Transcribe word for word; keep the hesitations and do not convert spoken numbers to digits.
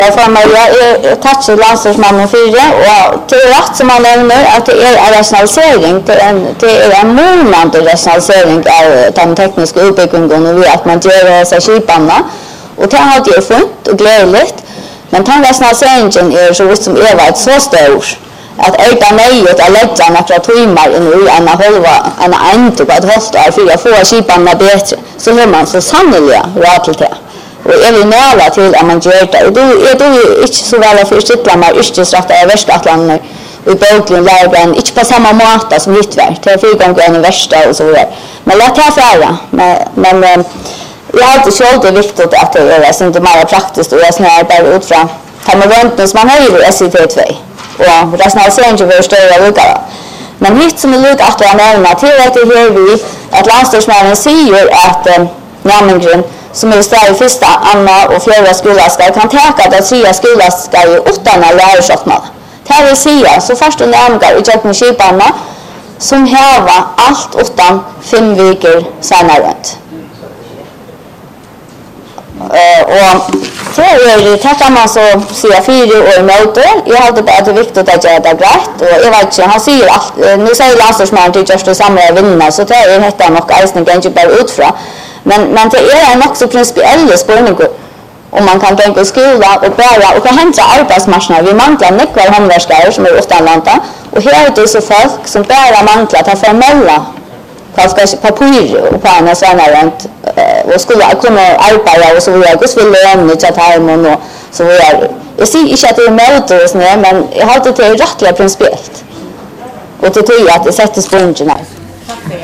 Därför Maria är touchar landslagsmannen fyra och det är rätt som man nämner att det är en rationalisering, det är en, det är en månande rationalisering av den tekniska utbyggningen och att man gör sig skipanna och det har det funnit och glädligt. Men den rationaliseringen är så vitt som är varit så stor att är det möjligt att lägga några timmar in i en halva en ända på ett halvt för att få skipanna bättre så har man så sannolikt råd till det. Och jag vill nära till att man gör det. Och då är det inte så väl för sittla med yrkesrätta i värstatlandet och i bokligen lägen, inte på samma måte som hittvär. Det är fyra gånger en i värsta och så vidare. Men låt det färra. Men, men jag har alltid själv det viktigt att det är inte mer praktiskt och jag snarare bara ut från termoröntgen som man har i S I T två. Och rationaliseringen för större lukare. Men hit som är luk att jag nämner till att det här vi att landstingsmännen säger att äh, Njamengren som är ställd första, andra och fjärde skolaskar kan täcka att tredje skolaskar utan att lära sig något. Det här vill säga så först och nämgar i tjocken skiparna som häva allt utan fem veckor senare runt. Uh, och det är det kan man så säga fyra år emot det. Jag hade bara det viktigt att göra det rätt och jag vet inte, han säger allt, nu säger landslagsmannen till just det samma vinna så det är detta nog ägstning inte bara utfra. Men, men det är en också principiell spårning om man kan tänka skola och bara och kan hända arbetsmarknaden. Vi manglar nekvar handverskare som är utanlanda och här är det så folk som bara manglar ta formella papper och på andra senare och skulle kunna arbeta och så vidare. Gus vill löna till harmon och så vidare. Jag säger inte att det är emot det, men jag har det till rättliga principiellt. Och det tror jag att det sätter spåringen här.